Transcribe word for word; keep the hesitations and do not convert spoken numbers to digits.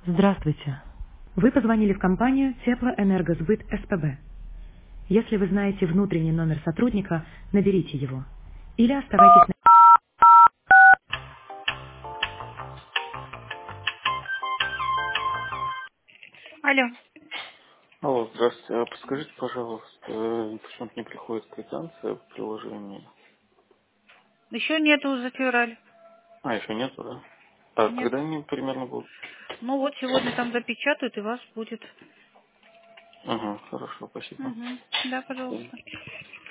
Здравствуйте. Вы позвонили в компанию Теплоэнергосбыт СПБ. Если вы знаете внутренний номер сотрудника, наберите его. Или оставайтесь на... Алло. Алло, здравствуйте. А подскажите, пожалуйста, э, почему-то не приходит квитанция в приложении. Еще нету за февраль. А, еще нету, да? А Нет. когда они примерно будут? Ну вот сегодня там запечатают и вас будет. Ага, хорошо, спасибо. Угу. Да, До свидания. пожалуйста.